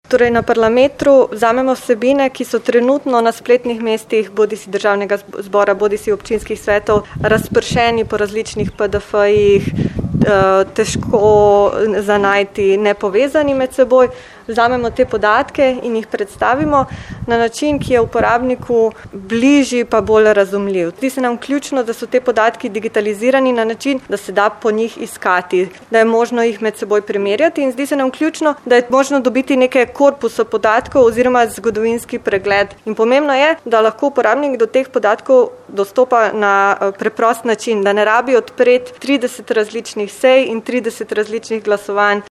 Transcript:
Torej na Parlametru vzamemo vsebine, ki so trenutno na spletnih mestih bodisi državnega zbora, bodisi občinskih svetov razpršeni po različnih PDF-jih, težko za najti, nepovezani med seboj. Vzamemo te podatke in jih predstavimo na način, ki je uporabniku bližji pa bolj razumljiv. Zdi se nam ključno, da so te podatki digitalizirani na način, da se da po njih iskati, da je možno jih med seboj primerjati in zdi se nam ključno, da je možno dobiti neke korpuse podatkov oziroma zgodovinski pregled. In pomembno je, da lahko uporabnik do teh podatkov dostopa na preprost način, da ne rabi odpreti 30 različnih sej in 30 različnih glasovanj.